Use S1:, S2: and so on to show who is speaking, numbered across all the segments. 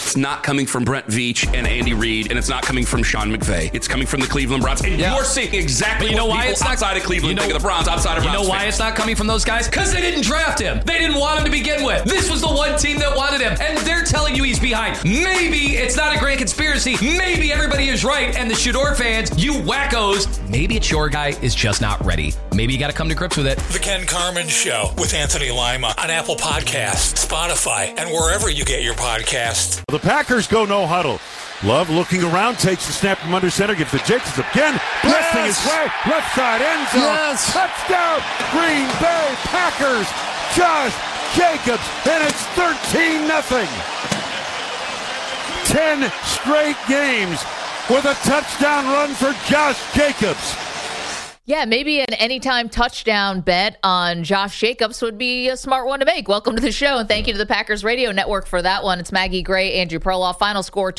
S1: it's not coming from Brent Veach and Andy Reid, and it's not coming from Sean McVay. It's coming from the Cleveland Browns. And you're seeing exactly what people outside of Cleveland think of the Browns, outside of Browns.
S2: You know why it's not coming from those guys? Because they didn't draft him. They didn't want him to begin with. This was the one team that wanted him, and they're telling you he's behind. Maybe it's not a grand conspiracy. Maybe everybody is right, and the Shador fans, you wackos, maybe it's your guy is just not ready. Maybe you got to come to grips with it.
S3: The Ken Carman Show with Anthony Lima on Apple Podcasts, Spotify, and wherever you get your podcasts.
S4: The Packers go no huddle. Love looking around, takes the snap from under center, gives to Jacobs again, blasting his way, left side end zone, touchdown, Green Bay Packers, Josh Jacobs, and it's 13-0. 10 straight games with a touchdown run for Josh Jacobs.
S5: Yeah, maybe an anytime touchdown bet on Josh Jacobs would be a smart one to make. Welcome to the show, and thank you to the Packers Radio Network for that one. It's Maggie Gray, Andrew Perloff. Final score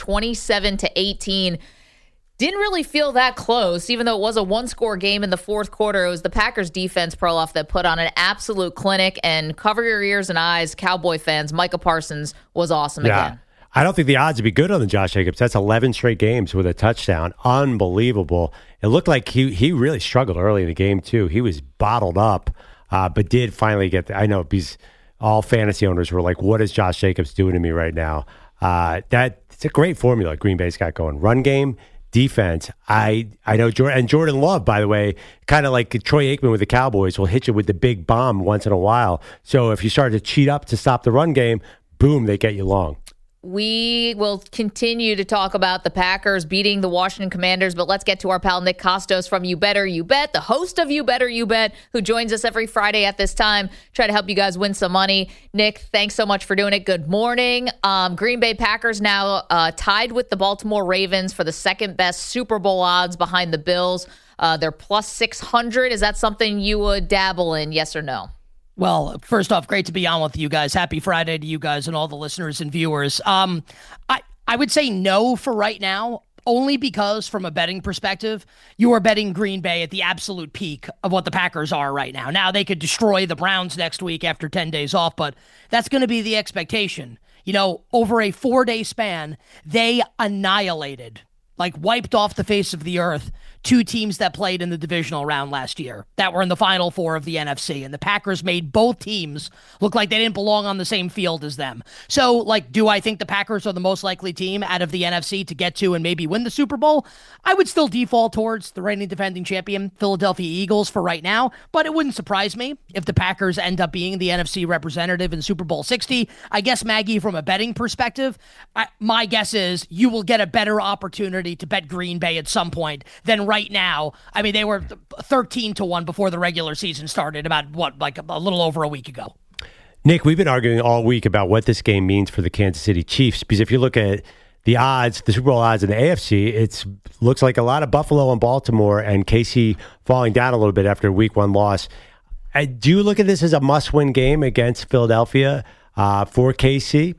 S5: 27-18. Didn't really feel that close, even though it was a one-score game in the fourth quarter. It was the Packers defense, Perloff, that put on an absolute clinic. And cover your ears and eyes, Cowboy fans. Micah Parsons was awesome again.
S6: I don't think the odds would be good on the Josh Jacobs. That's 11 straight games with a touchdown. Unbelievable. It looked like he really struggled early in the game, too. He was bottled up, but did finally get I know because all fantasy owners were like, what is Josh Jacobs doing to me right now? It's a great formula Green Bay's got going. Run game, defense. I know Jordan Love, by the way, kind of like Troy Aikman with the Cowboys, will hit you with the big bomb once in a while. So if you start to cheat up to stop the run game, boom, they get you long.
S5: We will continue to talk about the Packers beating the Washington Commanders, but let's get to our pal Nick Kostos from You Better You Bet, the host of You Better You Bet, who joins us every Friday at this time, try to help you guys win some money. Nick, thanks so much for doing it. Good morning. Green Bay Packers now tied with the Baltimore Ravens for the second best Super Bowl odds behind the Bills. They're plus 600. Is that something you would dabble in, yes or no?
S7: Well, first off, great to be on with you guys. Happy Friday to you guys and all the listeners and viewers. I would say no for right now, only because from a betting perspective, you are betting Green Bay at the absolute peak of what the Packers are right now. Now, they could destroy the Browns next week after 10 days off, but that's going to be the expectation. You know, over a 4-day span, they annihilated, wiped off the face of the earth, two teams that played in the divisional round last year that were in the Final Four of the NFC. And the Packers made both teams look like they didn't belong on the same field as them. So, do I think the Packers are the most likely team out of the NFC to get to and maybe win the Super Bowl? I would still default towards the reigning defending champion, Philadelphia Eagles, for right now. But it wouldn't surprise me if the Packers end up being the NFC representative in Super Bowl 60. I guess, Maggie, from a betting perspective, my guess is you will get a better opportunity to bet Green Bay at some point than right now. I mean, they were 13-1 before the regular season started about, a little over a week ago.
S6: Nick, we've been arguing all week about what this game means for the Kansas City Chiefs, because if you look at the odds, the Super Bowl odds in the AFC, it looks like a lot of Buffalo and Baltimore and KC falling down a little bit after a week one loss. Do you look at this as a must-win game against Philadelphia for KC?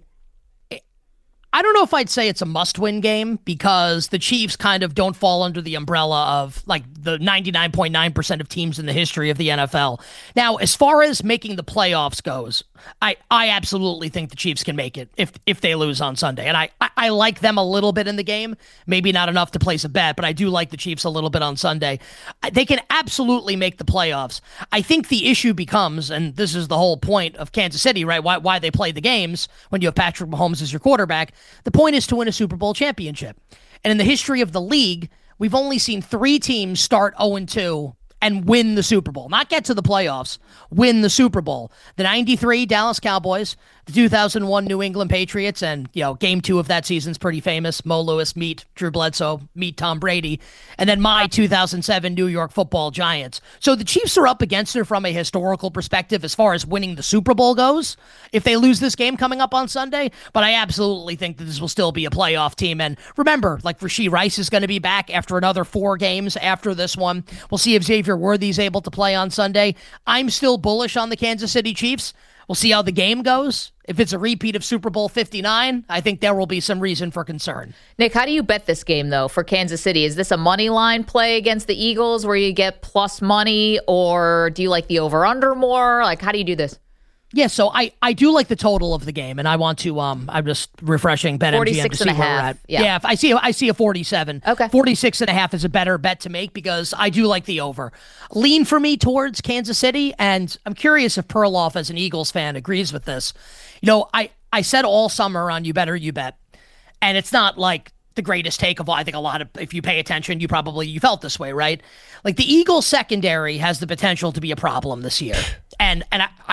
S7: I don't know if I'd say it's a must-win game because the Chiefs kind of don't fall under the umbrella of the 99.9% of teams in the history of the NFL. Now, as far as making the playoffs goes, I absolutely think the Chiefs can make it if they lose on Sunday. And I like them a little bit in the game, maybe not enough to place a bet, but I do like the Chiefs a little bit on Sunday. They can absolutely make the playoffs. I think the issue becomes, and this is the whole point of Kansas City, right? Why they play the games when you have Patrick Mahomes as your quarterback. The point is to win a Super Bowl championship. And in the history of the league, we've only seen 3 teams start 0-2 and win the Super Bowl. Not get to the playoffs, win the Super Bowl. The 93 Dallas Cowboys, the 2001 New England Patriots, and, game 2 of that season's pretty famous. Mo Lewis, meet Drew Bledsoe, meet Tom Brady. And then my 2007 New York Football Giants. So the Chiefs are up against it from a historical perspective as far as winning the Super Bowl goes, if they lose this game coming up on Sunday. But I absolutely think that this will still be a playoff team. And remember, Rashee Rice is going to be back after another 4 games after this one. We'll see if Xavier Worthy's able to play on Sunday. I'm still bullish on the Kansas City Chiefs. We'll see how the game goes. If it's a repeat of Super Bowl 59, I think there will be some reason for concern.
S5: Nick, how do you bet this game, though, for Kansas City? Is this a money line play against the Eagles where you get plus money, or do you like the over-under more? How do you do this?
S7: Yeah, so I do like the total of the game, and I want to I'm just refreshing BetMGM to see where we're at. Yeah, I see a 47.
S5: Okay.
S7: 46.5 is a better bet to make because I do like the over. Lean for me towards Kansas City, and I'm curious if Perloff, as an Eagles fan, agrees with this. I said all summer on You Better You Bet, and it's not like the greatest take of all. I think a lot of, if you pay attention, you felt this way, right? Like the Eagles secondary has the potential to be a problem this year. And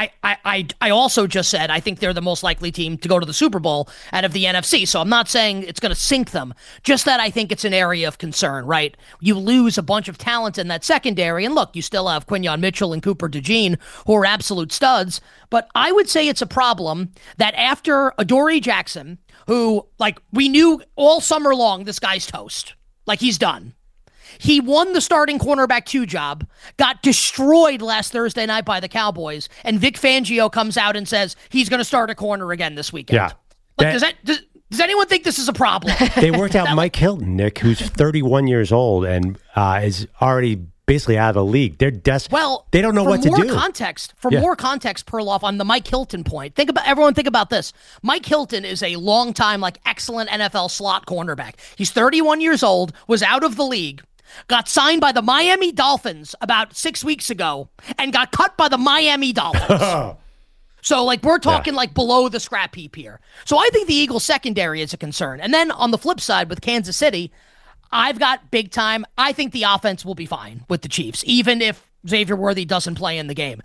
S7: I also just said I think they're the most likely team to go to the Super Bowl out of the NFC. So I'm not saying it's going to sink them, just that I think it's an area of concern, right? You lose a bunch of talent in that secondary, and look, you still have Quinyon Mitchell and Cooper DeJean, who are absolute studs. But I would say it's a problem that after Adoree Jackson, who, like, we knew all summer long, this guy's toast. Like, he's done. He won the starting cornerback 2 job, got destroyed last Thursday night by the Cowboys, and Vic Fangio comes out and says he's going to start a corner again this weekend.
S6: Yeah.
S7: Like, does anyone think this is a problem?
S6: They worked out Mike Hilton, Nick, who's 31 years old and is already basically out of the league. They're desperate. Well, they don't know what to do.
S7: More context, Perloff, on the Mike Hilton point. Think about this. Mike Hilton is a long-time, like, excellent NFL slot cornerback. He's 31 years old, was out of the league, got signed by the Miami Dolphins about 6 weeks ago, and got cut by the Miami Dolphins. So, like, we're talking, like, below the scrap heap here. So I think the Eagles secondary is a concern. And then on the flip side with Kansas City, I've got big time. I think the offense will be fine with the Chiefs, even if Xavier Worthy doesn't play in the game.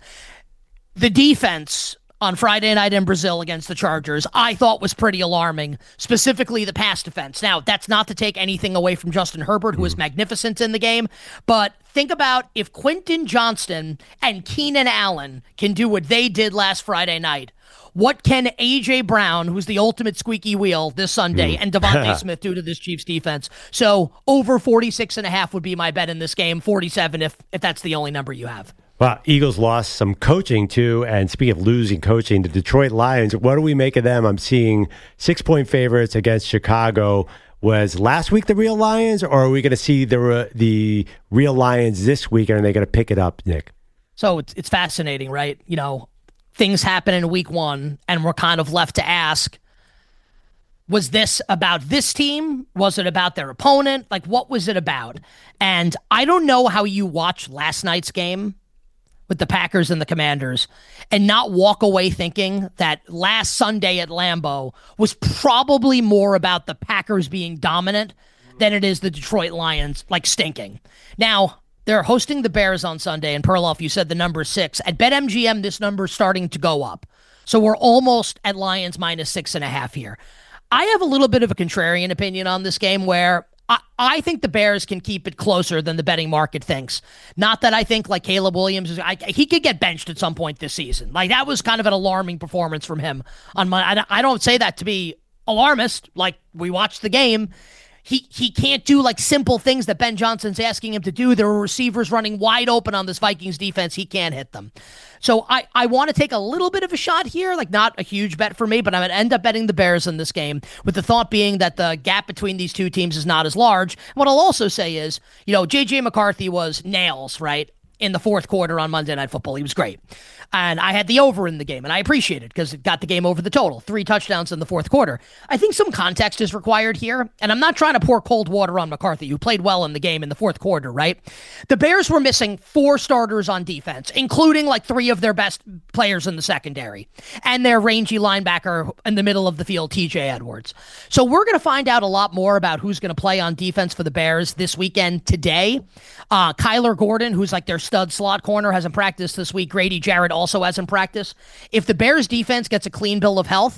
S7: The defense on Friday night in Brazil against the Chargers, I thought was pretty alarming, specifically the pass defense. Now, that's not to take anything away from Justin Herbert, who was magnificent in the game, but think about if Quentin Johnston and Keenan Allen can do what they did last Friday night. What can A.J. Brown, who's the ultimate squeaky wheel this Sunday, and Devontae Smith do to this Chiefs defense? So over 46.5 would be my bet in this game, 47 if that's the only number you have.
S6: Well, Eagles lost some coaching too, and speaking of losing coaching, the Detroit Lions, what do we make of them? I'm seeing 6-point favorites against Chicago. Was last week the real Lions, or are we going to see the real Lions this week, and are they going to pick it up, Nick?
S7: So it's fascinating, right? Things happen in week 1, and we're kind of left to ask, was this about this team? Was it about their opponent? Like, what was it about? And I don't know how you watch last night's game with the Packers and the Commanders and not walk away thinking that last Sunday at Lambeau was probably more about the Packers being dominant than it is the Detroit Lions, like, stinking. Now, they're hosting the Bears on Sunday, and Perloff, you said the number 6. At BetMGM, this number's starting to go up. So we're almost at Lions minus 6.5 here. I have a little bit of a contrarian opinion on this game where I think the Bears can keep it closer than the betting market thinks. Not that I think, like, Caleb Williams, he could get benched at some point this season. Like, that was kind of an alarming performance from him. I don't say that to be alarmist. Like, we watched the game. He can't do, like, simple things that Ben Johnson's asking him to do. There are receivers running wide open on this Vikings defense. He can't hit them. So I want to take a little bit of a shot here, like, not a huge bet for me, but I'm going to end up betting the Bears in this game, with the thought being that the gap between these two teams is not as large. What I'll also say is, J.J. McCarthy was nails, right, in the fourth quarter on Monday Night Football. He was great. And I had the over in the game, and I appreciate it because it got the game over the total. 3 touchdowns in the fourth quarter. I think some context is required here, and I'm not trying to pour cold water on McCarthy, who played well in the game in the fourth quarter, right? The Bears were missing 4 starters on defense, including, like, 3 of their best players in the secondary, and their rangy linebacker in the middle of the field, TJ Edwards. So we're going to find out a lot more about who's going to play on defense for the Bears this weekend today. Kyler Gordon, who's like their stud slot corner, hasn't practiced this week. Grady Jarrett also hasn't practiced. If the Bears defense gets a clean bill of health,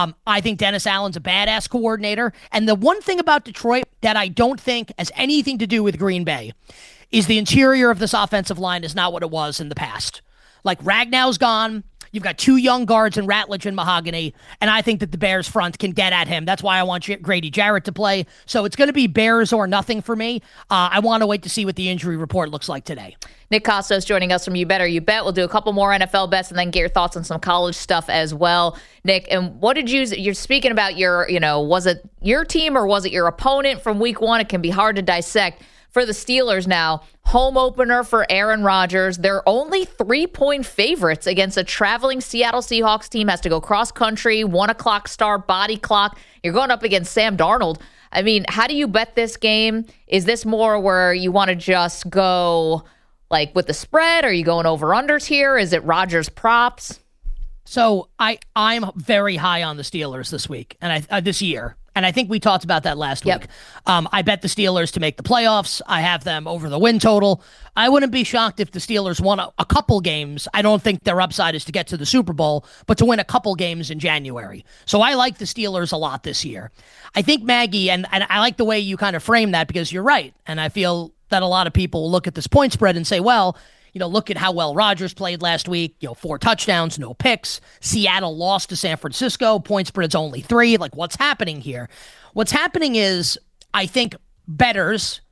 S7: I think Dennis Allen's a badass coordinator. And the one thing about Detroit that I don't think has anything to do with Green Bay is the interior of this offensive line is not what it was in the past. Like, Ragnow's gone. You've got 2 young guards in Ratledge and Mahogany, and I think that the Bears front can get at him. That's why I want Grady Jarrett to play. So it's going to be Bears or nothing for me. I want to wait to see what the injury report looks like today.
S5: Nick Kostos joining us from You Better You Bet. We'll do a couple more NFL bets and then get your thoughts on some college stuff as well. Nick, and what did you're speaking about was it your team or was it your opponent from week 1? It can be hard to dissect. for the Steelers now. Home opener for Aaron Rodgers. They're only 3-point favorites against a traveling Seattle Seahawks team. Has to go cross country, 1 o'clock start, body clock. You're going up against Sam Darnold. I mean, how do you bet this game? Is this more where you want to just go like with the spread? Are you going over-unders here? Is it Rodgers props?
S7: So I'm very high on the Steelers this week and this year. And I think we talked about that last week. I bet the Steelers to make the playoffs. I have them over the win total. I wouldn't be shocked if the Steelers won a couple games. I don't think their upside is to get to the Super Bowl, but to win a couple games in January. So I like the Steelers a lot this year. I think, Maggie, and I like the way you kind of frame that because you're right. And I feel that a lot of people will look at this point spread and say, well, look at how well Rodgers played last week. 4 touchdowns, no picks. Seattle lost to San Francisco. Point spread's only 3. Like, what's happening here? What's happening is, I think bettors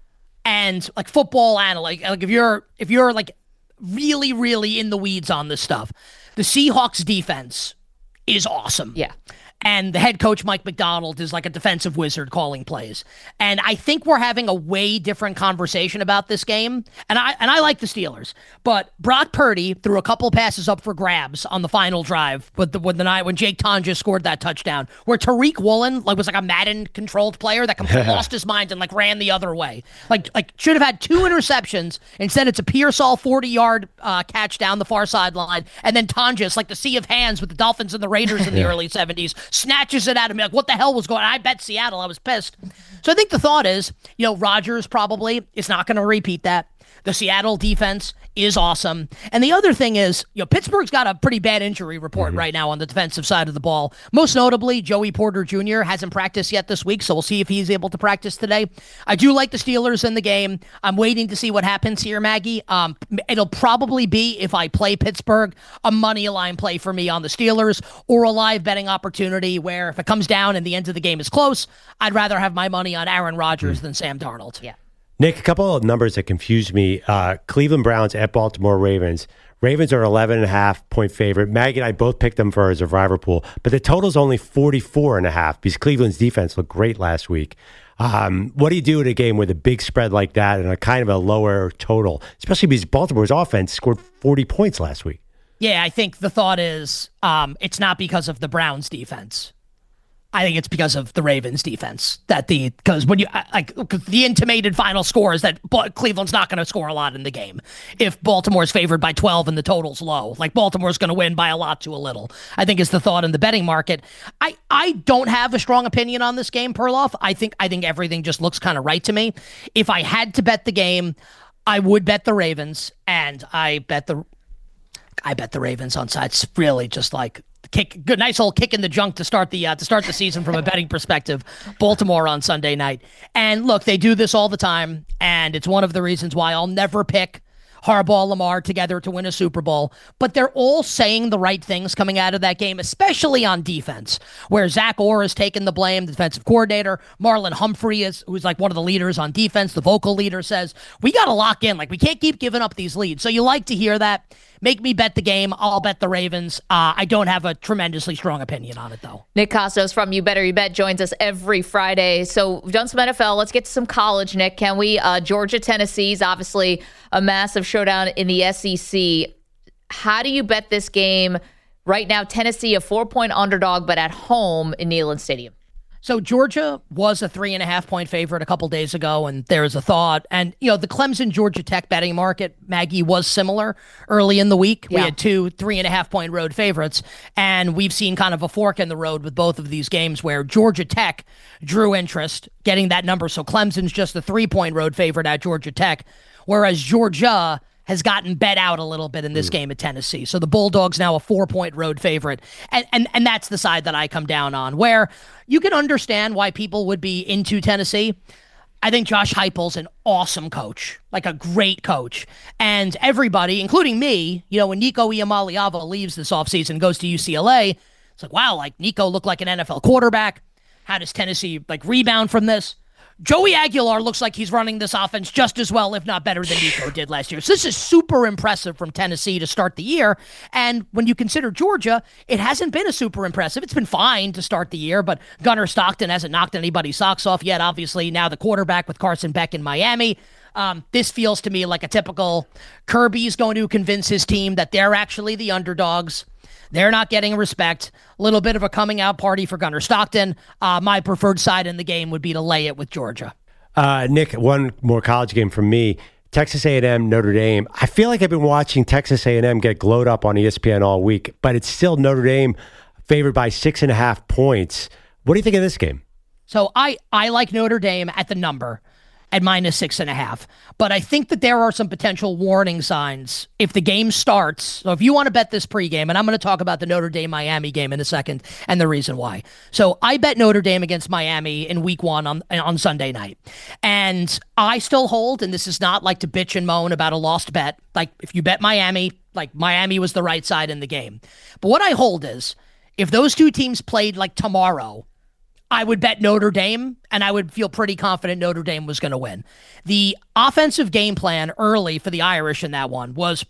S7: and like football analysts, like if you're like really, really in the weeds on this stuff, the Seahawks defense is awesome.
S5: Yeah.
S7: And the head coach, Mike Macdonald, is like a defensive wizard calling plays. And I think we're having a way different conversation about this game. And I like the Steelers. But Brock Purdy threw a couple passes up for grabs on the final drive when Jake Tonja scored that touchdown, where Tariq Woolen was like a Madden-controlled player that completely lost his mind and ran the other way. Like should have had 2 interceptions. Instead, it's a Pearsall 40-yard catch down the far sideline. And then Tonja, like the sea of hands with the Dolphins and the Raiders in the early 70s, snatches it out of me. Like, what the hell was going on? I bet Seattle. I was pissed. So I think the thought is, Rodgers probably is not going to repeat that. The Seattle defense is awesome. And the other thing is, Pittsburgh's got a pretty bad injury report right now on the defensive side of the ball. Most notably, Joey Porter Jr. hasn't practiced yet this week, so we'll see if he's able to practice today. I do like the Steelers in the game. I'm waiting to see what happens here, Maggie. It'll probably be, if I play Pittsburgh, a money line play for me on the Steelers or a live betting opportunity where if it comes down and the end of the game is close, I'd rather have my money on Aaron Rodgers than Sam Darnold.
S5: Yeah.
S6: Nick, a couple of numbers that confuse me. Cleveland Browns at Baltimore Ravens. Ravens are 11.5-point favorite. Maggie and I both picked them for a survivor pool, but the total's only 44.5 because Cleveland's defense looked great last week. What do you do in a game with a big spread like that and a kind of a lower total, especially because Baltimore's offense scored 40 points last week?
S7: Yeah, I think the thought is it's not because of the Browns defense. I think it's because of the Ravens defense because when the intimated final score is that Cleveland's not going to score a lot in the game. If Baltimore's favored by 12 and the total's low, Baltimore's going to win by a lot to a little, I think is the thought in the betting market. I don't have a strong opinion on this game, Perloff. I think everything just looks kind of right to me. If I had to bet the game, I would bet the Ravens, and I bet the Ravens on sides. Really just good, nice old kick in the junk to start the season from a betting perspective. Baltimore on Sunday night. And look, they do this all the time, and it's one of the reasons why I'll never pick Harbaugh, Lamar together to win a Super Bowl. But they're all saying the right things coming out of that game, especially on defense, where Zach Orr has taken the blame, the defensive coordinator. Marlon Humphrey who's one of the leaders on defense, the vocal leader, says, we got to lock in. We can't keep giving up these leads. So you like to hear that. Make me bet the game. I'll bet the Ravens. I don't have a tremendously strong opinion on it, though.
S5: Nick Kostos from You Better You Bet joins us every Friday. So we've done some NFL. Let's get to some college, Nick. Can we? Georgia, Tennessee is obviously a massive showdown in the SEC. How do you bet this game? Right now, Tennessee, a 4-point underdog, but at home in Neyland Stadium.
S7: So Georgia was a 3.5-point favorite a couple days ago, and there's a thought. And, the Clemson Georgia Tech betting market, Maggie, was similar early in the week. Yeah. We had 2 3.5-point road favorites, and we've seen kind of a fork in the road with both of these games where Georgia Tech drew interest, getting that number. So Clemson's just a 3-point road favorite at Georgia Tech, whereas Georgia has gotten bet out a little bit in this game at Tennessee. So the Bulldogs now a 4-point road favorite. And that's the side that I come down on, where you can understand why people would be into Tennessee. I think Josh Heupel's an awesome coach, a great coach. And everybody, including me, when Nico Iamaleava leaves this offseason and goes to UCLA, it's wow, Nico looked like an NFL quarterback. How does Tennessee rebound from this? Joey Aguilar looks like he's running this offense just as well, if not better than Nico did last year. So this is super impressive from Tennessee to start the year. And when you consider Georgia, it hasn't been a super impressive. It's been fine to start the year, but Gunnar Stockton hasn't knocked anybody's socks off yet. Obviously, now the quarterback with Carson Beck in Miami. This feels to me like a typical Kirby's going to convince his team that they're actually the underdogs. They're not getting respect. A little bit of a coming out party for Gunnar Stockton. My preferred side in the game would be to lay it with Georgia.
S6: Nick, one more college game from me. Texas A&M, Notre Dame. I feel like I've been watching Texas A&M get glowed up on ESPN all week, but it's still Notre Dame favored by 6.5 points. What do you think of this game?
S7: So I like Notre Dame at the number at -6.5. But I think that there are some potential warning signs if the game starts. So if you want to bet this pregame, and I'm going to talk about the Notre Dame-Miami game in a second and the reason why. So I bet Notre Dame against Miami in week 1 on Sunday night. And I still hold, and this is not like to bitch and moan about a lost bet. Like if you bet Miami, like Miami was the right side in the game. But what I hold is if those two teams played like tomorrow, I would bet Notre Dame, and I would feel pretty confident Notre Dame was going to win. The offensive game plan early for the Irish in that one was,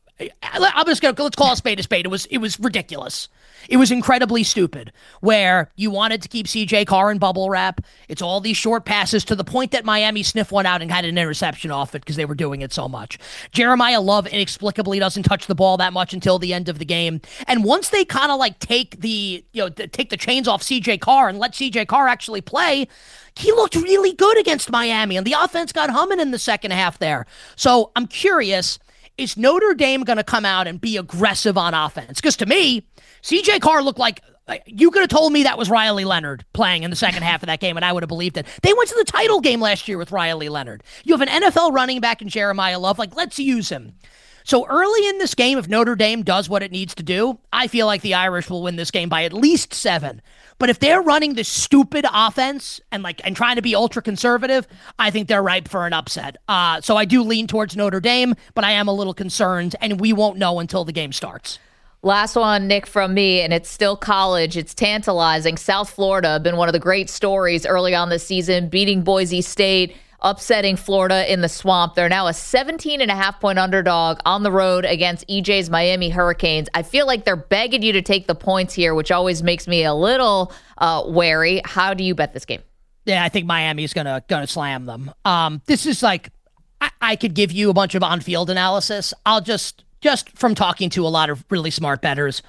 S7: let's call a spade a spade. It was ridiculous. It was incredibly stupid, where you wanted to keep CJ Carr in bubble wrap. It's all these short passes to the point that Miami sniffed one out and had an interception off it because they were doing it so much. Jeremiah Love inexplicably doesn't touch the ball that much until the end of the game. And once they kind of like take the chains off CJ Carr and let CJ Carr actually play, he looked really good against Miami, and the offense got humming in the second half there. So I'm curious, is Notre Dame going to come out and be aggressive on offense? Because to me, CJ Carr looked like, you could have told me that was Riley Leonard playing in the second half of that game, and I would have believed it. They went to the title game last year with Riley Leonard. You have an NFL running back in Jeremiah Love. Like, let's use him. So early in this game, if Notre Dame does what it needs to do, I feel like the Irish will win this game by at least 7. But if they're running this stupid offense and trying to be ultra conservative, I think they're ripe for an upset. So I do lean towards Notre Dame, but I am a little concerned, and we won't know until the game starts.
S5: Last one, Nick, from me, and it's still college. It's tantalizing. South Florida, been one of the great stories early on this season, beating Boise State, upsetting Florida in the Swamp. They're now a 17.5-point underdog on the road against EJ's Miami Hurricanes. I feel like they're begging you to take the points here, which always makes me a little wary. How do you bet this game?
S7: Yeah, I think Miami's gonna slam them. This is like, I could give you a bunch of on-field analysis. I'll just from talking to a lot of really smart bettors,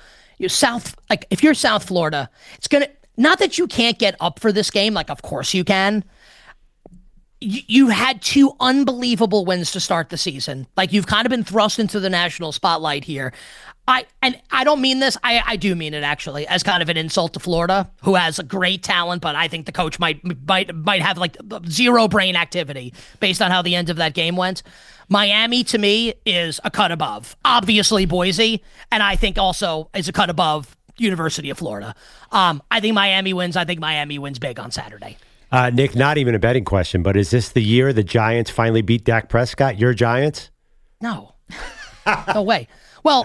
S7: if you're South Florida, it's gonna, not that you can't get up for this game, like of course you can. You had 2 unbelievable wins to start the season. Like, you've kind of been thrust into the national spotlight here. I don't mean this. I do mean it, actually, as kind of an insult to Florida, who has a great talent, but I think the coach might have like zero brain activity based on how the end of that game went. Miami, to me, is a cut above. Obviously, Boise, and I think also is a cut above University of Florida. I think Miami wins. I think Miami wins big on Saturday.
S6: Nick, not even a betting question, but is this the year the Giants finally beat Dak Prescott? Your Giants?
S7: No. No way. Well,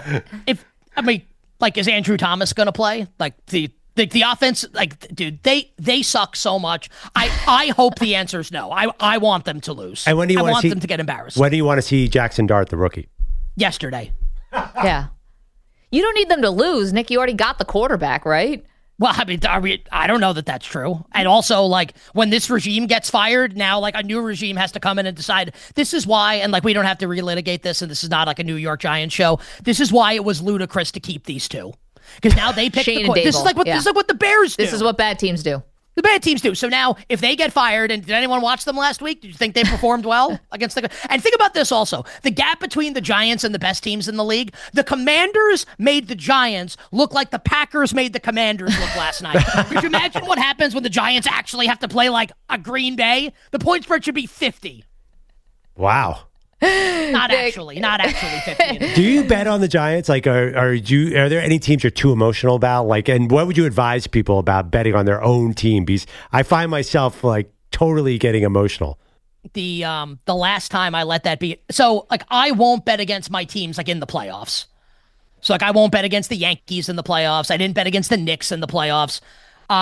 S7: is Andrew Thomas going to play? Like, the offense, like, dude, they suck so much. I hope the answer is no. I want them to lose.
S6: And when do you want
S7: them to get embarrassed?
S6: When do you want to see Jackson Dart, the rookie?
S7: Yesterday.
S5: Yeah. You don't need them to lose, Nick. You already got the quarterback, right?
S7: Well, I mean, I don't know that that's true. And also, like, when this regime gets fired, now, like, a new regime has to come in and decide this is why, and, like, we don't have to relitigate this, and this is not, like, a New York Giants show. This is why it was ludicrous to keep these 2. Because now they pick this is like what the Bears do.
S5: This is what bad teams do.
S7: The bad teams do. So now, if they get fired, and did anyone watch them last week? Did you think they performed well against the? And think about this also: the gap between the Giants and the best teams in the league. The Commanders made the Giants look like the Packers made the Commanders look last night. Could you imagine what happens when the Giants actually have to play like a Green Bay? The point spread should be 50.
S6: Wow.
S7: Not actually 50.
S6: Do you bet on the Giants? Like, are there any teams you're too emotional about? Like, and what would you advise people about betting on their own team? Because I find myself like totally getting emotional.
S7: The last time I let that be, so like I won't bet against my teams like in the playoffs. So like I won't bet against the Yankees in the playoffs. I didn't bet against the Knicks in the playoffs.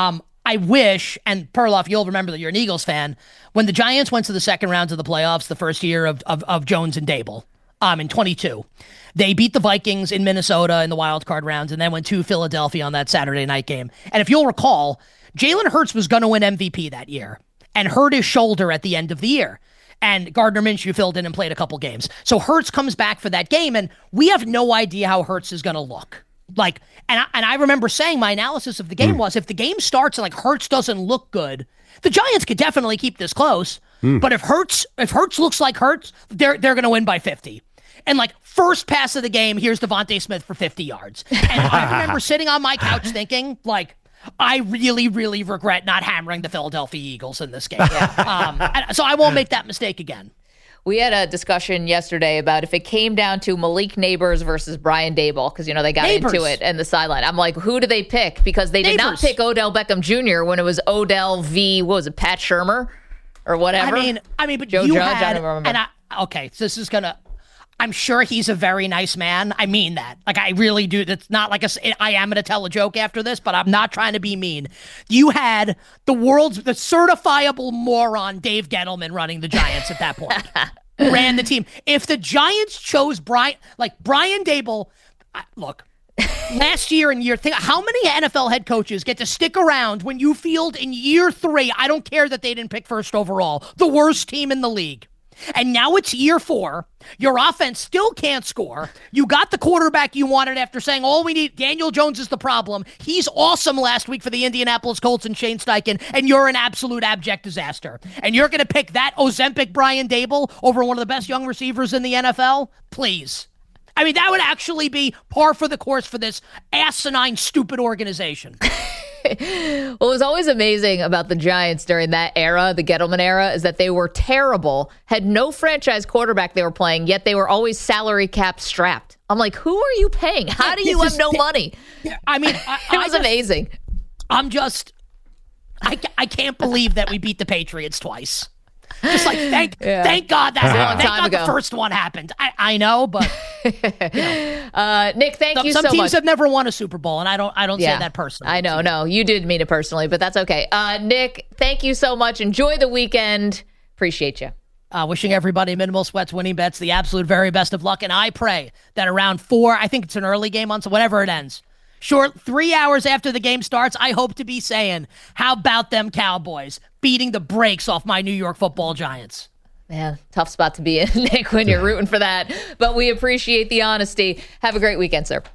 S7: I wish, and Perloff, you'll remember that you're an Eagles fan, when the Giants went to the second round of the playoffs the first year of Jones and Dable in 22. They beat the Vikings in Minnesota in the wild card rounds and then went to Philadelphia on that Saturday night game. And if you'll recall, Jalen Hurts was going to win MVP that year and hurt his shoulder at the end of the year. And Gardner Minshew filled in and played a couple games. So Hurts comes back for that game, and we have no idea how Hurts is going to look. Like, and I remember saying my analysis of the game was, if the game starts and like Hurts doesn't look good, the Giants could definitely keep this close. But if Hurts looks like Hurts, they're going to win by 50. And like first pass of the game, here's Devontae Smith for 50 yards. And I remember sitting on my couch thinking, like, I really, really regret not hammering the Philadelphia Eagles in this game. So I won't make that mistake again.
S5: We had a discussion yesterday about if it came down to Malik Neighbors versus Brian Daboll, because, they got into it in the sideline. I'm like, who do they pick? Because they did not pick Odell Beckham Jr. when it was Odell v. What was it, Pat Shurmur or whatever?
S7: I mean, but
S5: Joe
S7: you
S5: Judge,
S7: had,
S5: I don't remember.
S7: Okay, so this is going to, I'm sure he's a very nice man. I mean that. Like, I really do. That's not like I am going to tell a joke after this, but I'm not trying to be mean. You had the certifiable moron Dave Gettleman running the Giants at that point. Ran the team. If the Giants chose Brian Daboll, look, last year and how many NFL head coaches get to stick around when you field in year 3? I don't care that they didn't pick first overall. The worst team in the league. And now it's year 4. Your offense still can't score. You got the quarterback you wanted after saying all we need, Daniel Jones is the problem. He's awesome last week for the Indianapolis Colts and Shane Steichen, and you're an absolute abject disaster. And you're going to pick that Ozempic Brian Daboll over one of the best young receivers in the NFL? Please. I mean, that would actually be par for the course for this asinine, stupid organization.
S5: What was always amazing about the Giants during that era, the Gettleman era, is that they were terrible, had no franchise quarterback they were playing, yet they were always salary cap strapped. I'm like, who are you paying? How do you have no money?
S7: I mean,
S5: it was amazing.
S7: I can't believe that we beat the Patriots twice. Just like, thank God the first one happened. I know, but
S5: Nick, thank you so much.
S7: Some teams have never won a Super Bowl, and I don't say that personally.
S5: I know, no, you did mean it personally, but that's okay. Nick, thank you so much. Enjoy the weekend. Appreciate you.
S7: Wishing everybody Minimal Sweats winning bets the absolute very best of luck, and I pray that around 4, I think it's an early game on, so whenever it ends, short 3 hours after the game starts, I hope to be saying, how about them Cowboys beating the brakes off my New York Football Giants?
S5: Man, tough spot to be in, Nick, when you're rooting for that. But we appreciate the honesty. Have a great weekend, sir.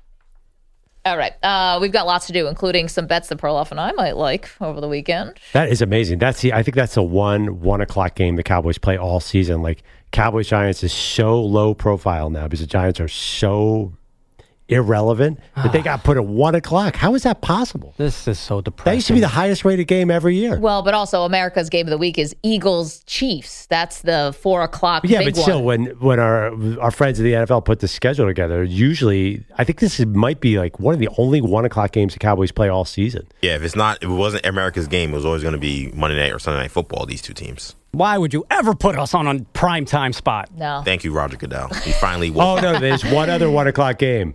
S5: All right. We've got lots to do, including some bets that Perloff and I might like over the weekend.
S6: That is amazing. I think that's the 1 o'clock game the Cowboys play all season. Like, Cowboys-Giants is so low profile now because the Giants are so irrelevant that they got put at 1 o'clock. How is that possible?
S8: This is so depressing.
S6: That used to be the highest rated game every year.
S5: Well, but also America's game of the week is Eagles-Chiefs. That's the 4 o'clock
S6: yeah,
S5: big
S6: but still,
S5: one.
S6: when our friends in the NFL put the schedule together, usually, I think this might be like one of the only 1 o'clock games the Cowboys play all season.
S9: Yeah, if it wasn't America's game, it was always going to be Monday night or Sunday night football, these two teams.
S8: Why would you ever put us on a prime time spot?
S5: No.
S9: Thank you, Roger Goodell. He finally woke
S6: up. Oh, no, there's one other 1 o'clock game.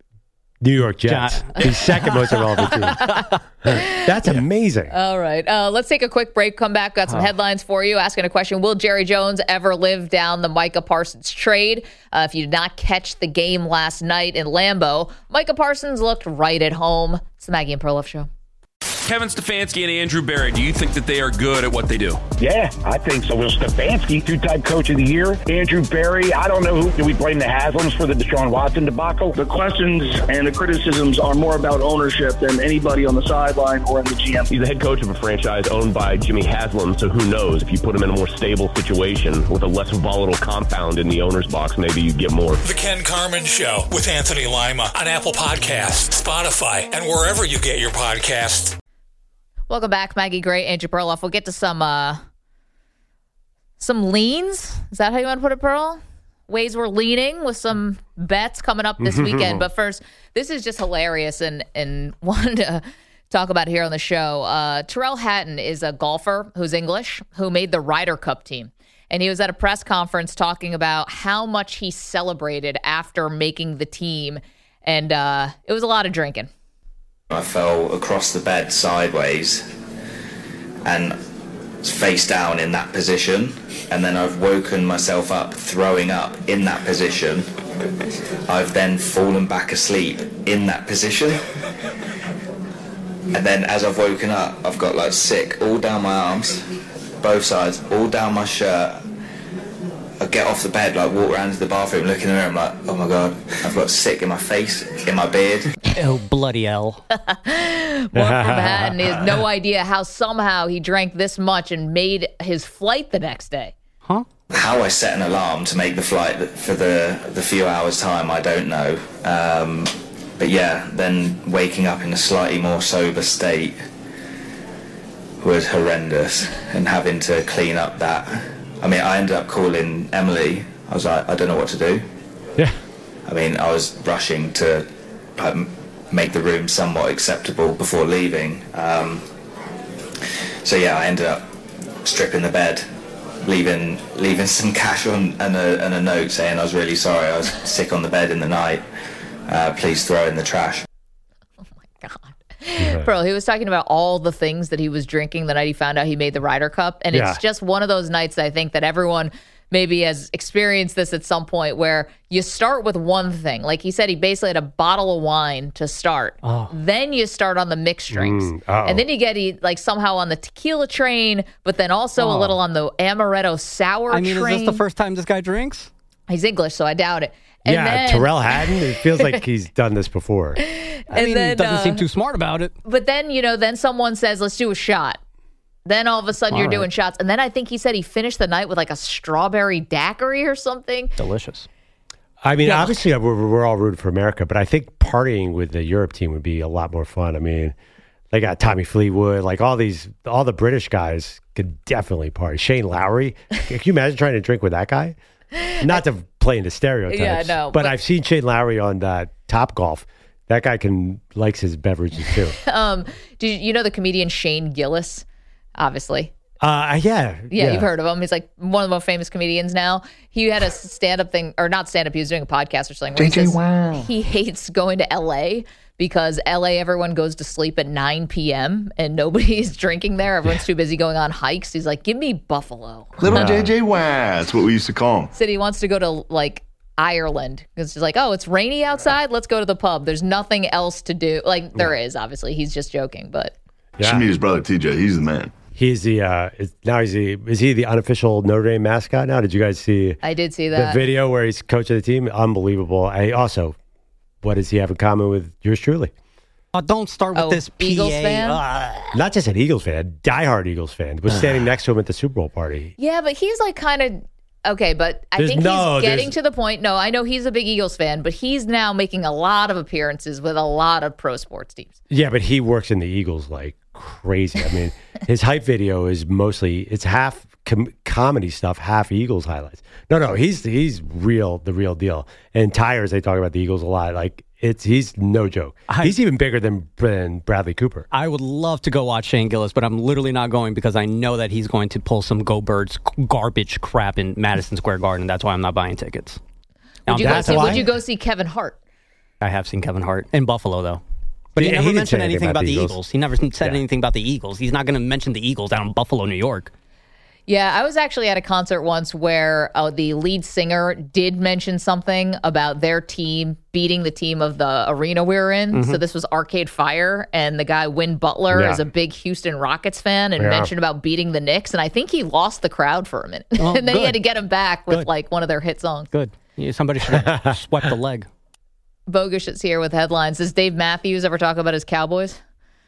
S6: New York Jets, the second most irrelevant team. That's amazing.
S5: All right. Let's take a quick break. Come back. Got some headlines for you. Asking a question. Will Jerry Jones ever live down the Micah Parsons trade? If you did not catch the game last night in Lambeau, Micah Parsons looked right at home. It's the Maggie and Perloff Show.
S1: Kevin Stefanski and Andrew Berry, do you think that they are good at what they do?
S10: Yeah, I think so. Will Stefanski, 2-time coach of the year. Andrew Berry, I don't know do we blame the Haslams for the Deshaun Watson debacle?
S11: The questions and the criticisms are more about ownership than anybody on the sideline or in the GM.
S12: He's the head coach of a franchise owned by Jimmy Haslam, so who knows? If you put him in a more stable situation with a less volatile compound in the owner's box, maybe you get more.
S3: The Ken Carman Show with Anthony Lima on Apple Podcasts, Spotify, and wherever you get your podcasts.
S5: Welcome back, Maggie Gray, Andrew Perloff. We'll get to some leans. Is that how you want to put it, Pearl? Ways we're leaning with some bets coming up this weekend. But first, this is just hilarious and wanted to talk about here on the show. Terrell Hatton is a golfer who's English who made the Ryder Cup team. And he was at a press conference talking about how much he celebrated after making the team. And it was a lot of drinking.
S13: I fell across the bed sideways and face down in that position, and then I've woken myself up throwing up in that position. I've then fallen back asleep in that position, and then as I've woken up, I've got like sick all down my arms, both sides, all down my shirt. I get off the bed, like walk around to the bathroom, look in the mirror, I'm like, oh my God, I've got sick in my face, in my beard.
S8: Oh, bloody hell.
S5: Mark from Manhattan, he has no idea how somehow he drank this much and made his flight the next day.
S8: Huh?
S13: How I set an alarm to make the flight for the few hours time, I don't know. But yeah, then waking up in a slightly more sober state was horrendous, and having to clean up that. I mean, I ended up calling Emily. I was like, I don't know what to do.
S6: Yeah.
S13: I mean, I was rushing to make the room somewhat acceptable before leaving. So yeah, I ended up stripping the bed, leaving some cash on and a note saying I was really sorry. I was sick on the bed in the night. Please throw in the trash.
S5: Oh my God. Bro, he was talking about all the things that he was drinking the night he found out he made the Ryder Cup. And it's just one of those nights, I think, that everyone maybe has experienced this at some point, where you start with one thing. Like he said, he basically had a bottle of wine to start. Oh. Then you start on the mixed drinks. And then you get like somehow on the tequila train, but then also a little on the amaretto sour train.
S8: Is this the first time this guy drinks?
S5: He's English, so I doubt it. And then,
S6: Terrell Hatton, it feels like he's done this before.
S8: I mean, then, doesn't seem too smart about it.
S5: But then, then someone says, let's do a shot. Then all of a sudden you're doing shots. And then I think he said he finished the night with like a strawberry daiquiri or something.
S8: Delicious.
S6: I mean, obviously we're all rooting for America, but I think partying with the Europe team would be a lot more fun. I mean, they got Tommy Fleetwood, like all the British guys could definitely party. Shane Lowry, can you imagine trying to drink with that guy? Not to play into stereotypes.
S5: Yeah, no.
S6: But I've seen Shane Lowry on Top Golf. That guy likes his beverages too.
S5: Do you know the comedian Shane Gillis? Obviously.
S6: Yeah,
S5: you've heard of him. He's like one of the most famous comedians now. He had a stand-up thing, or not stand-up, he was doing a podcast or something. Where he hates going to L.A. because L.A. everyone goes to sleep at 9 p.m. and nobody's drinking there. Everyone's too busy going on hikes. He's like, give me Buffalo.
S14: Little JJ Wow. That's what we used to call him.
S5: Said he wants to go to like Ireland because he's like, oh, it's rainy outside. Let's go to the pub. There's nothing else to do. Like there is, obviously. He's just joking, but.
S14: Yeah. Should meet his brother TJ. He's the man.
S6: He's the is he the unofficial Notre Dame mascot now? Did you guys see?
S5: I did see that
S6: the video where he's coach of the team. Unbelievable. What does he have in common with yours truly?
S8: Don't start with this
S5: Eagles
S8: PA.
S5: fan?
S6: Not just an Eagles fan, diehard Eagles fan. Was standing next to him at the Super Bowl party.
S5: Yeah, but he's like kind of okay. But I think he's getting to the point. No, I know he's a big Eagles fan, but he's now making a lot of appearances with a lot of pro sports teams.
S6: Yeah, but he works in the Eagles like crazy. I mean, his hype video is it's half comedy stuff, half Eagles highlights. No, he's the real deal. And tires, they talk about the Eagles a lot. Like he's no joke. He's even bigger than Bradley Cooper.
S8: I would love to go watch Shane Gillis, but I'm literally not going because I know that he's going to pull some Go Birds garbage crap in Madison Square Garden. That's why I'm not buying tickets.
S5: Would you go see Kevin Hart?
S8: I have seen Kevin Hart in Buffalo though. But he never mentioned anything about the Eagles. He never said anything about the Eagles. He's not going to mention the Eagles down in Buffalo, New York.
S5: Yeah, I was actually at a concert once where the lead singer did mention something about their team beating the team of the arena we were in. Mm-hmm. So this was Arcade Fire, and the guy Win Butler is a big Houston Rockets fan and mentioned about beating the Knicks, and I think he lost the crowd for a minute. Oh, and then he had to get him back with like one of their hit songs.
S8: Good. Yeah, somebody should have swept the leg.
S5: Bogusch is here with headlines. Does Dave Matthews ever talk about his Cowboys?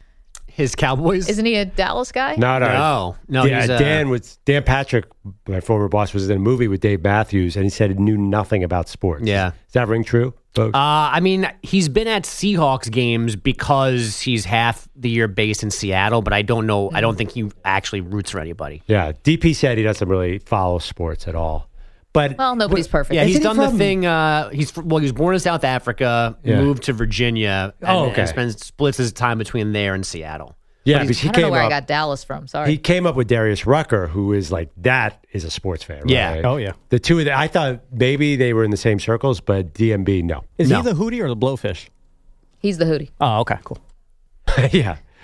S15: His Cowboys?
S5: Isn't he a Dallas guy?
S6: No. Yeah, Dan Patrick, my former boss, was in a movie with Dave Matthews, and he said he knew nothing about sports.
S15: Yeah.
S6: Does that ring true, folks?
S15: I mean, he's been at Seahawks games because he's half the year based in Seattle, but I don't know. I don't think he actually roots for anybody.
S6: Yeah, DP said he doesn't really follow sports at all. But
S5: nobody's perfect.
S15: Yeah, he's done the thing. He was born in South Africa, moved to Virginia, and splits his time between there and Seattle.
S6: Yeah, because
S5: I don't know where I got Dallas from. Sorry,
S6: he came up with Darius Rucker, who is like that is a sports fan. Right?
S15: Yeah,
S8: yeah.
S6: The two of them, I thought maybe they were in the same circles, but DMB no.
S8: Is he the Hootie or the Blowfish?
S5: He's the Hootie.
S8: Oh, okay, cool.
S6: Yeah.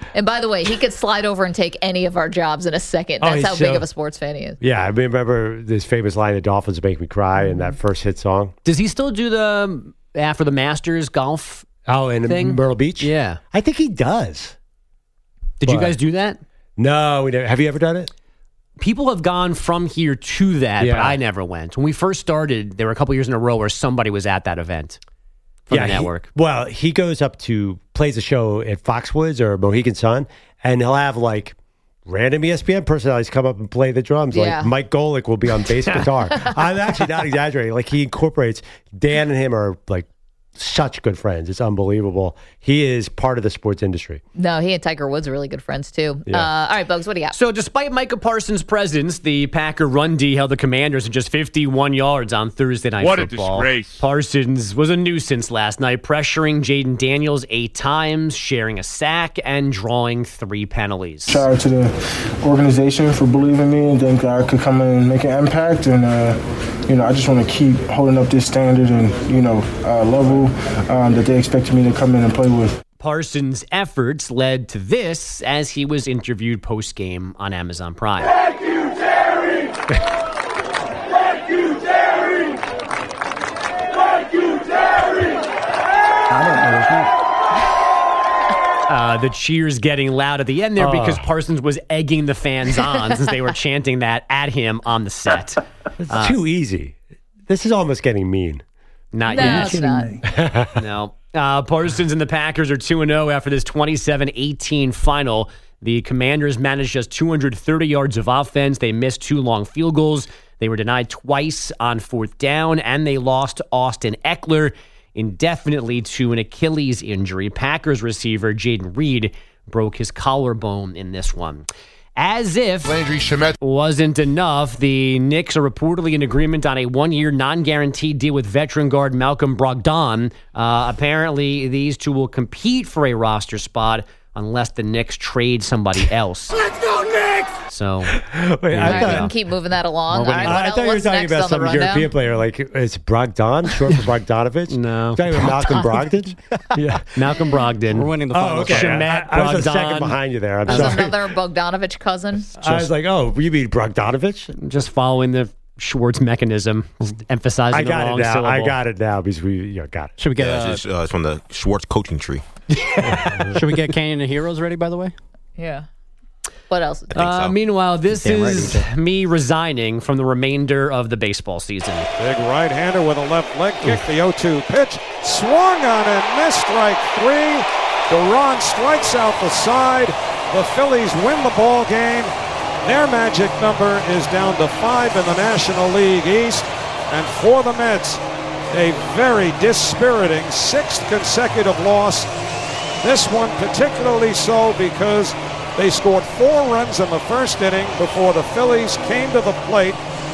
S5: And by the way, he could slide over and take any of our jobs in a second. That's how big of a sports fan he is.
S6: Yeah, I remember this famous line, "The Dolphins make me cry," in that first hit song.
S15: Does he still do the after the Masters golf?
S6: Oh, in Myrtle Beach?
S15: Yeah.
S6: I think he does.
S15: Did you guys do that?
S6: No, we never. Have you ever done it?
S15: People have gone from here to that, but I never went. When we first started, there were a couple years in a row where somebody was at that event from the network.
S6: He goes up to, plays a show at Foxwoods or Mohegan Sun, and he'll have like random ESPN personalities come up and play the drums.
S5: Yeah.
S6: Like Mike Golick will be on bass guitar. I'm actually not exaggerating. Like he incorporates, Dan and him are like such good friends. It's unbelievable. He is part of the sports industry.
S5: No, he and Tiger Woods are really good friends too.
S6: Yeah.
S5: All right, Bugs, what do you got?
S15: So despite Micah Parsons' presence, the Packer run D held the Commanders to just 51 yards on Thursday Night Football.
S4: What a disgrace.
S15: Parsons was a nuisance last night, pressuring Jaden Daniels 8 times, sharing a sack, and drawing 3 penalties.
S16: Shout out to the organization for believing in me and think I could come in and make an impact. And, I just want to keep holding up this standard and, level that they expected me to come in and play with.
S15: Parsons' efforts led to this as he was interviewed post-game on Amazon Prime.
S17: Thank you, Terry! Thank you, Terry! Thank you, Terry!
S15: The cheers getting loud at the end there because Parsons was egging the fans on since they were chanting that at him on the set.
S6: It's too easy. This is almost getting mean.
S15: Not
S5: No,
S15: yet.
S5: it's not.
S15: No. Parsons and the Packers are 2-0 after this 27-18 final. The Commanders managed just 230 yards of offense. They missed 2 long field goals. They were denied twice on 4th down, and they lost Austin Eckler indefinitely to an Achilles injury. Packers receiver Jaden Reed broke his collarbone in this one. As if wasn't enough, the Knicks are reportedly in agreement on a 1-year non-guaranteed deal with veteran guard Malcolm Brogdon. Apparently, these two will compete for a roster spot unless the Knicks trade somebody else.
S17: Let's go, Knicks!
S15: So,
S5: All right, we can keep moving that along. All right,
S6: I thought you were talking about some European player, like it's Brogdon, short for Bogdanovich.
S15: No,
S6: talking about Malcolm Brogdon. Yeah,
S15: Malcolm Brogdon.
S8: We're winning the final.
S6: Okay.
S15: Shamet
S6: I was a
S15: Brogdon.
S6: second behind you there. I'm
S5: There's
S6: sorry.
S5: another Bogdanovich cousin.
S6: I was like, oh, you mean Brogdanovich?
S15: Just following the Schwartz mechanism, emphasizing the wrong syllable.
S6: I got it now because we got it.
S8: Should we get
S9: it's from the Schwartz coaching tree.
S8: Should we get Canyon of Heroes ready, by the way?
S5: Yeah. What else?
S15: Meanwhile, this
S8: Damn right,
S15: is
S8: DJ.
S15: me resigning from the remainder of the baseball season.
S4: Big right-hander with a left leg kick. The 0-2 pitch. Swung on and missed. Strike 3. Duran strikes out the side. The Phillies win the ball game. Their magic number is down to 5 in the National League East. And for the Mets, a very dispiriting 6th consecutive loss. This one particularly so because they scored 4 runs in the first inning before the Phillies came to the plate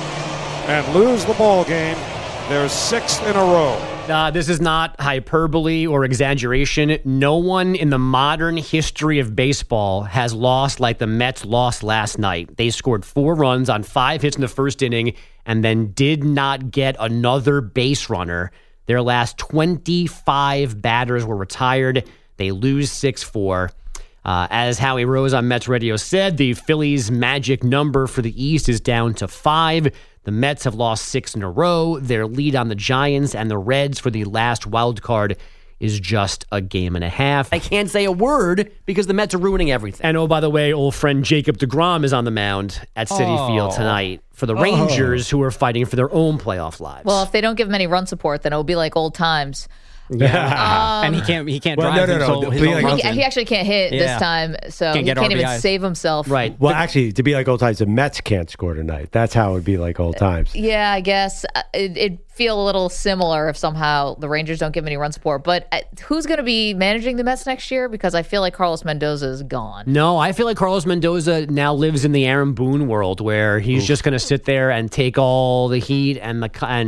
S4: and lose the ball game. Their 6th in a row.
S15: This is not hyperbole or exaggeration. No one in the modern history of baseball has lost like the Mets lost last night. They scored 4 runs on 5 hits in the first inning and then did not get another base runner. Their last 25 batters were retired. They lose 6-4. As Howie Rose on Mets Radio said, the Phillies' magic number for the East is down to 5. The Mets have lost 6 in a row. Their lead on the Giants and the Reds for the last wild card is just a game and a half. I can't say a word because the Mets are ruining everything. And oh, by the way, old friend Jacob deGrom is on the mound at Citi Field tonight for the Rangers, who are fighting for their own playoff lives.
S5: Well, if they don't give him any run support, then it'll be like old times.
S8: Yeah, and he can't drive.
S5: He actually can't hit this time, so he can't even save himself.
S15: Right.
S6: Well, actually, to be like old times, the Mets can't score tonight. That's how it would be like old times.
S5: Yeah, I guess it'd feel a little similar if somehow the Rangers don't give him any run support. But who's going to be managing the Mets next year? Because I feel like Carlos Mendoza is gone.
S15: No, I feel like Carlos Mendoza now lives in the Aaron Boone world where he's just going to sit there and take all the heat and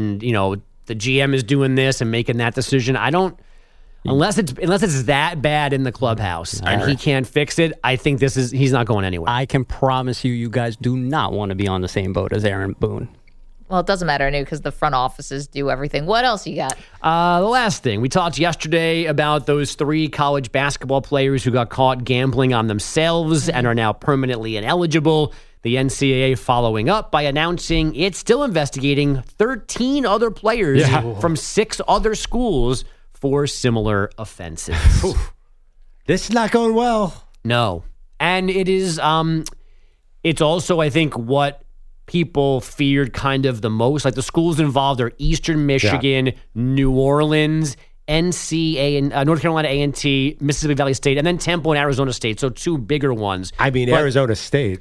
S15: the GM is doing this and making that decision. I don't, unless it's that bad in the clubhouse and he can't fix it. I think he's not going anywhere.
S8: I can promise you guys do not want to be on the same boat as Aaron Boone.
S5: Well, it doesn't matter because the front offices do everything. What else you got?
S15: The last thing. We talked yesterday about those 3 college basketball players who got caught gambling on themselves and are now permanently ineligible. The NCAA following up by announcing it's still investigating 13 other players from 6 other schools for similar offenses.
S6: This is not going well.
S15: No. And it is, it's also, I think, what people feared kind of the most. Like the schools involved are Eastern Michigan, New Orleans, NC, North Carolina A&T, Mississippi Valley State, and then Temple and Arizona State. So 2 bigger ones.
S6: I mean, Arizona State.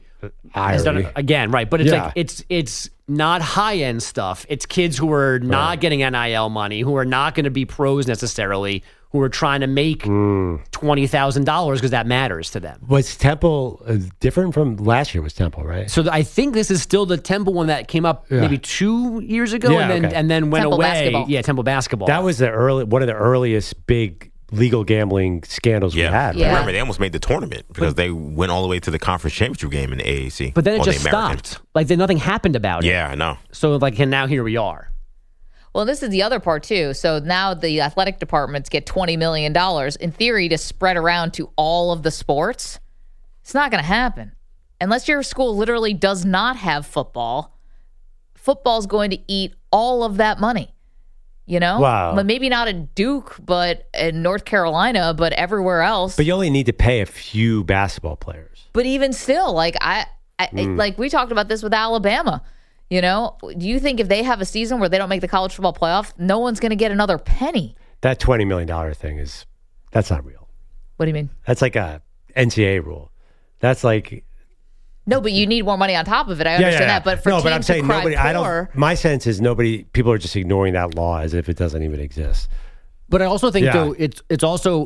S15: Again, right. But it's it's not high-end stuff. It's kids who are not getting NIL money, who are not going to be pros necessarily, who are trying to make $20,000 because that matters to them.
S6: Was Temple different from last year? Was Temple, right?
S15: So I think this is still the Temple one that came up maybe 2 years ago and then went
S5: Temple
S15: away.
S5: basketball.
S15: Yeah, Temple basketball.
S6: That was one of the earliest big legal gambling scandals we had.
S9: Yeah. Remember, they almost made the tournament because they went all the way to the conference championship game in the AAC.
S15: But then it just stopped. Like then nothing happened about it.
S9: Yeah, I know.
S15: So and now here we are.
S5: Well, this is the other part, too. So now the athletic departments get $20 million, in theory, to spread around to all of the sports. It's not going to happen. Unless your school literally does not have football, football's going to eat all of that money. You know?
S6: Wow.
S5: But maybe not at Duke, but in North Carolina, but everywhere else.
S6: But you only need to pay a few basketball players.
S5: But even still, like like we talked about this with Alabama. You know, do you think if they have a season where they don't make the college football playoff, no one's going to get another penny?
S6: That $20 million thing that's not real.
S5: What do you mean?
S6: That's like a NCAA rule. That's like...
S5: No, but you need more money on top of it. I understand that. But for teams
S6: I'm saying
S5: to cry
S6: nobody,
S5: poor,
S6: my sense is people are just ignoring that law as if it doesn't even exist.
S15: But I also think, though, it's also...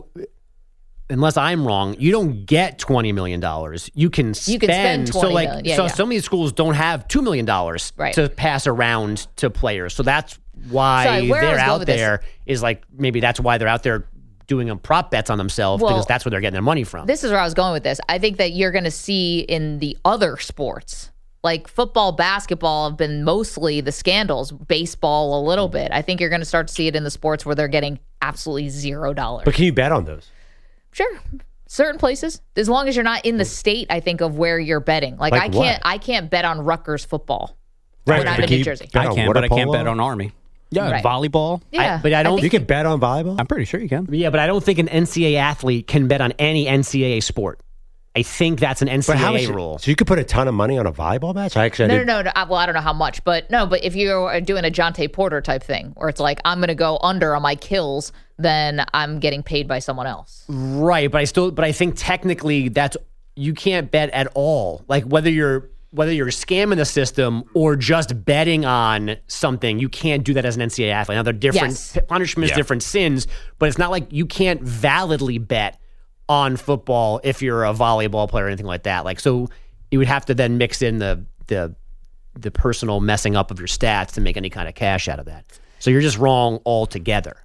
S15: Unless I'm wrong, you don't get $20 million. You can spend
S5: $20 million.
S15: Some of these schools don't have $2 million to pass around to players. So that's why they're out there. Is like maybe that's why they're out there doing prop bets on themselves because that's where they're getting their money from.
S5: This is where I was going with this. I think that you're going to see in the other sports, like football, basketball have been mostly the scandals, baseball a little bit. I think you're going to start to see it in the sports where they're getting absolutely $0.
S6: But can you bet on those?
S5: Sure. Certain places. As long as you're not in the state, I think, of where you're betting. Like I can't bet on Rutgers football when I'm in New Jersey.
S8: I can, but I can't bet on Army. Yeah,
S5: Right.
S8: volleyball.
S5: Yeah.
S15: But I don't.
S6: You can bet on volleyball?
S8: I'm pretty sure you can.
S15: Yeah, but I don't think an NCAA athlete can bet on any NCAA sport. I think that's an NCAA rule.
S6: So you could put a ton of money on a volleyball match?
S5: No. Well, I don't know how much, but if you're doing a Jonte Porter type thing, where it's like I'm going to go under on my kills, then I'm getting paid by someone else.
S15: Right, but I think technically you can't bet at all. Like whether you're scamming the system or just betting on something, you can't do that as an NCAA athlete. Now they're different punishments, different sins, but it's not like you can't validly bet on football if you're a volleyball player or anything like that. Like, so you would have to then mix in the personal messing up of your stats to make any kind of cash out of that. So you're just wrong altogether.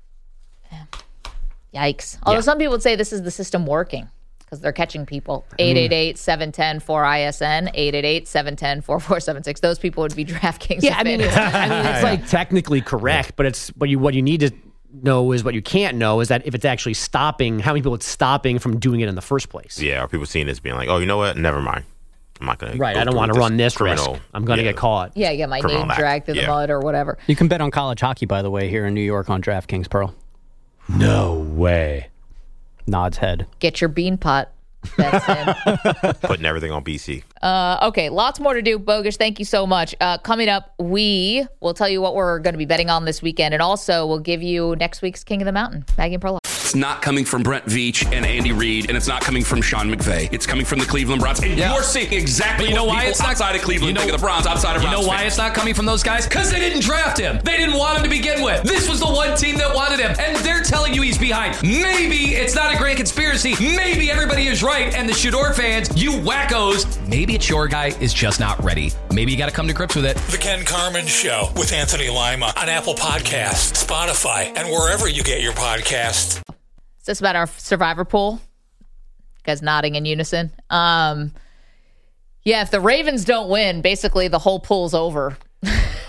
S5: Yikes. Although some people would say this is the system working because they're catching people. 888-710-4ISN, 888-710-4476. Those people would be DraftKings.
S15: Yeah, I mean, it's like technically correct, but what you need to know is what you can't know is that if it's actually stopping, how many people it's stopping from doing it in the first place.
S9: Yeah, or people seeing this being like, oh, you know what? Never mind. I'm not going to.
S15: Right, I don't want to run this risk. I'm going to get caught.
S5: Yeah, get my name dragged through the mud or whatever.
S8: You can bet on college hockey, by the way, here in New York on DraftKings, Pearl.
S6: No way.
S8: Nods head.
S5: Get your bean pot. That's him.
S9: Putting everything on BC.
S5: Okay, lots more to do. Bogusch, thank you so much. Coming up, we will tell you what we're going to be betting on this weekend, and also we'll give you next week's King of the Mountain, Maggie and Pearl.
S1: It's not coming from Brent Veach and Andy Reid, and it's not coming from Sean McVay. It's coming from the Cleveland Browns. And you're seeing exactly what people outside of Cleveland think of the Browns, outside of Browns.
S2: You know why
S1: fans.
S2: it's not coming from those guys? Because they didn't draft him. They didn't want him to begin with. This was the one team that wanted him, and they're telling you he's behind. Maybe it's not a grand conspiracy. Maybe everybody is right, and the Shador fans, you wackos, maybe it's your guy is just not ready. Maybe you got to come to grips with it.
S3: The Ken Carman Show with Anthony Lima on Apple Podcasts, Spotify, and wherever you get your podcasts.
S5: Is this about our survivor pool? You guys nodding in unison. Yeah, if the Ravens don't win, basically the whole pool's over.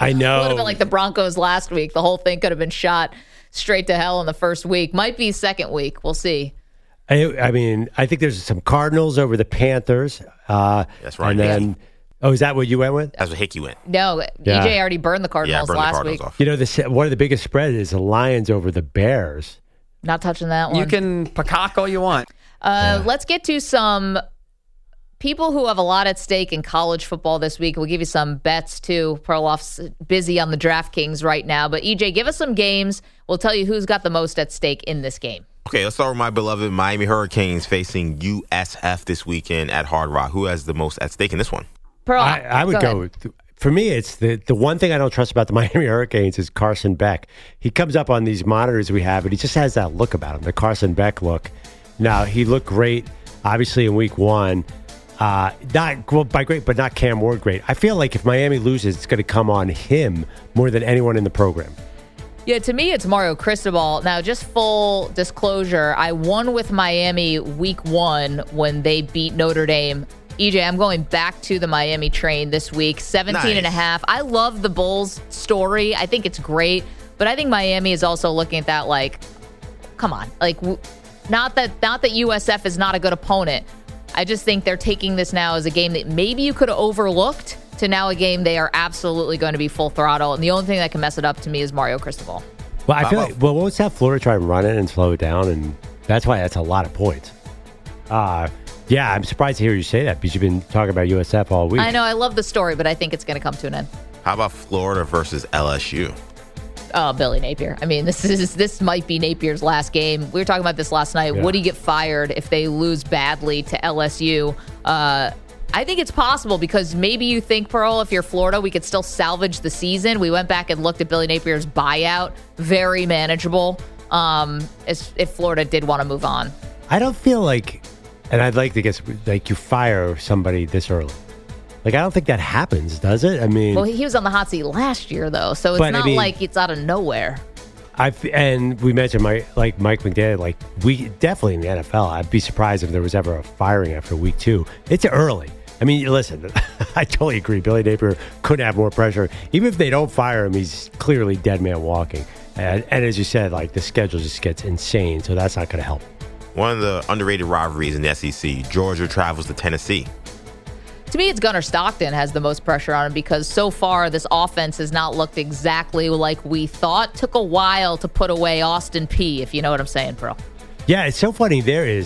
S6: I know.
S5: Would have been like the Broncos last week. The whole thing could have been shot straight to hell in the first week. Might be second week. We'll see.
S6: I mean, I think there's some Cardinals over the Panthers.
S9: That's right.
S6: And then, is that what you went with?
S9: That's what Hickey went.
S5: No, EJ already burned the Cardinals last week.
S6: You know, one of the biggest spreads is the Lions over the Bears.
S5: Not touching that one.
S2: You can peacock all you want.
S5: Let's get to some people who have a lot at stake in college football this week. We'll give you some bets, too. Perloff's busy on the DraftKings right now. But, EJ, give us some games. We'll tell you who's got the most at stake in this game.
S9: Okay, let's start with my beloved Miami Hurricanes facing USF this weekend at Hard Rock. Who has the most at stake in this one?
S6: I would go for me, it's the one thing I don't trust about the Miami Hurricanes is Carson Beck. He comes up on these monitors we have, and he just has that look about him, the Carson Beck look. Now, he looked great, obviously, in week one. Not by great, but not Cam Ward great. I feel like if Miami loses, it's going to come on him more than anyone in the program.
S5: Yeah, to me, it's Mario Cristobal. Now, just full disclosure, I won with Miami week one when they beat Notre Dame. EJ, I'm going back to the Miami train this week, 17.5. I love the Bulls story. I think it's great. But I think Miami is also looking at that like, come on. Like, not that USF is not a good opponent. I just think they're taking this now as a game that maybe you could have overlooked to now a game they are absolutely going to be full throttle. And the only thing that can mess it up to me is Mario Cristobal.
S6: Well, I feel like, won't have Florida try and run it and slow it down? And that's why that's a lot of points. Yeah, I'm surprised to hear you say that because you've been talking about USF all week.
S5: I know. I love the story, but I think it's going to come to an end.
S9: How about Florida versus LSU?
S5: Oh, Billy Napier. I mean, this might be Napier's last game. We were talking about this last night. Yeah. Would he get fired if they lose badly to LSU? I think it's possible because maybe you think, Pearl, if you're Florida, we could still salvage the season. We went back and looked at Billy Napier's buyout. Very manageable if Florida did want to move on.
S6: I don't feel like, and I'd like to guess, like you fire somebody this early. Like, I don't think that happens, does it? I mean...
S5: Well, he was on the hot seat last year, though, so it's not like it's out of nowhere.
S6: And we mentioned Mike McDaniel, like, we definitely in the NFL, I'd be surprised if there was ever a firing after week 2. It's early. I mean, listen, I totally agree. Billy Napier couldn't have more pressure. Even if they don't fire him, he's clearly dead man walking. And as you said, like, the schedule just gets insane, so that's not going to help.
S9: One of the underrated rivalries in the SEC, Georgia travels to Tennessee.
S5: To me, it's Gunnar Stockton has the most pressure on him because so far this offense has not looked exactly like we thought. Took a while to put away Austin Peay, if you know what I'm saying, Pearl.
S6: Yeah, it's so funny. There is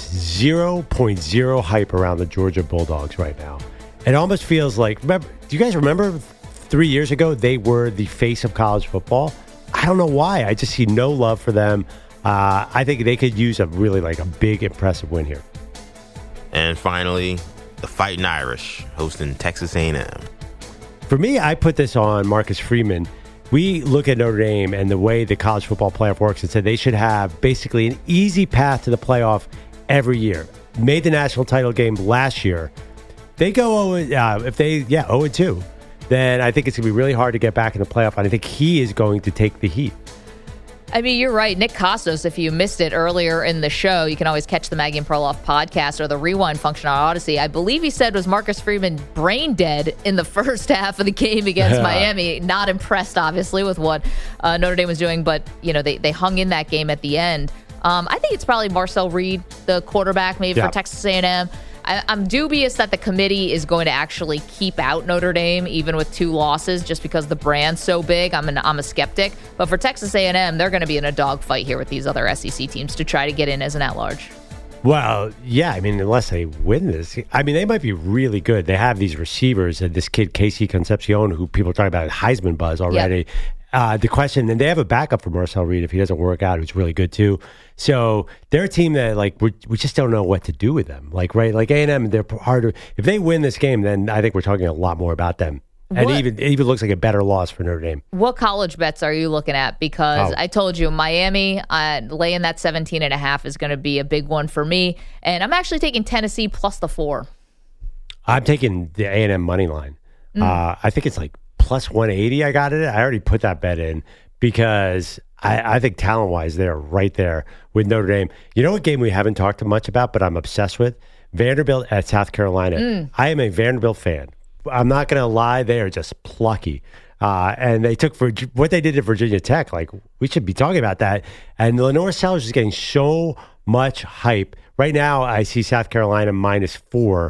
S6: 0.0 hype around the Georgia Bulldogs right now. It almost feels like, do you guys remember 3 years ago they were the face of college football? I don't know why. I just see no love for them. I think they could use a really like a big, impressive win here.
S9: And finally, the Fighting Irish hosting Texas A&M.
S6: For me, I put this on Marcus Freeman. We look at Notre Dame and the way the college football playoff works and said they should have basically an easy path to the playoff every year. Made the national title game last year. They go 0-2, then I think it's going to be really hard to get back in the playoff. And I think he is going to take the heat.
S5: I mean, you're right. Nick Kostos, if you missed it earlier in the show, you can always catch the Maggie and Perloff podcast or the rewind function on Odyssey. I believe he said was Marcus Freeman brain dead in the first half of the game against Miami. Not impressed, obviously, with what Notre Dame was doing, but you know they hung in that game at the end. I think it's probably Marcel Reed, the quarterback, maybe for Texas A&M. I'm dubious that the committee is going to actually keep out Notre Dame, even with 2 losses, just because the brand's so big. I'm a skeptic. But for Texas A&M, they're going to be in a dogfight here with these other SEC teams to try to get in as an at-large.
S6: Well, yeah, I mean, unless they win this. I mean, they might be really good. They have these receivers, and this kid, Casey Concepcion, who people are talking about Heisman buzz already. Yep. The question, and they have a backup for Marcel Reed if he doesn't work out, who's really good too. So they're a team that like we just don't know what to do with them. Like like A&M, they're harder. If they win this game, then I think we're talking a lot more about them. And it even looks like a better loss for Notre Dame.
S5: What college bets are you looking at? Because I told you Miami laying that 17.5 is going to be a big one for me, and I'm actually taking Tennessee plus the 4.
S6: I'm taking the A&M money line. I think it's like plus 180 I got it. I already put that bet in because I think talent-wise they're right there with Notre Dame. You know what game we haven't talked much about, but I'm obsessed with? Vanderbilt at South Carolina. I am a Vanderbilt fan. I'm not going to lie. They are just plucky. And they took what they did to Virginia Tech. Like, we should be talking about that. And Lenore Sellers is getting so much hype. Right now, I see South Carolina -4.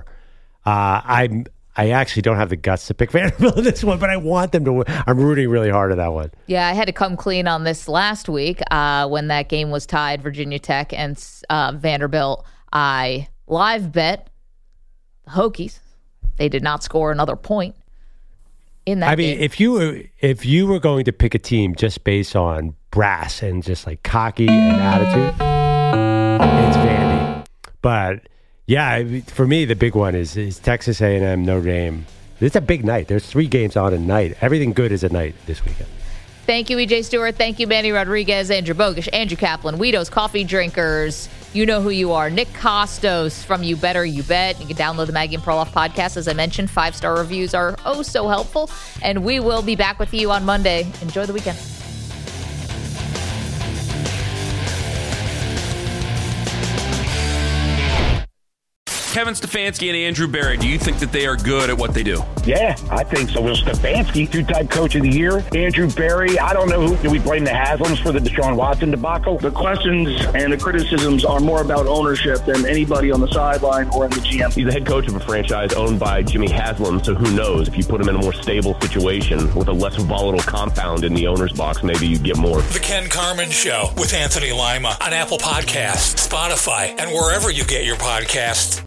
S6: I actually don't have the guts to pick Vanderbilt in this one, but I want them to win. I'm rooting really hard at that one.
S5: Yeah, I had to come clean on this last week when that game was tied, Virginia Tech and Vanderbilt. I live bet the Hokies. They did not score another point in that game.
S6: if you were going to pick a team just based on brass and just like cocky and attitude, it's Vandy. But yeah, for me, the big one is Texas A&M, Notre Dame. It's a big night. There's 3 games on a night. Everything good is a night this weekend.
S5: Thank you, EJ Stewart. Thank you, Manny Rodriguez, Andrew Bogish, Andrew Kaplan, Weedo's Coffee Drinkers. You know who you are. Nick Costos from You Better You Bet. You can download the Maggie and Perloff podcast. As I mentioned, 5-star reviews are oh so helpful. And we will be back with you on Monday. Enjoy the weekend.
S1: Kevin Stefanski and Andrew Berry, do you think that they are good at what they do?
S10: Yeah, I think so. Will Stefanski, 2-time coach of the year. Andrew Berry, I don't know who. Do we blame the Haslams for the Deshaun Watson debacle?
S11: The questions and the criticisms are more about ownership than anybody on the sideline or in the GM.
S12: He's the head coach of a franchise owned by Jimmy Haslam, so who knows? If you put him in a more stable situation with a less volatile compound in the owner's box, maybe you get more.
S3: The Ken Carman Show with Anthony Lima on Apple Podcasts, Spotify, and wherever you get your podcasts.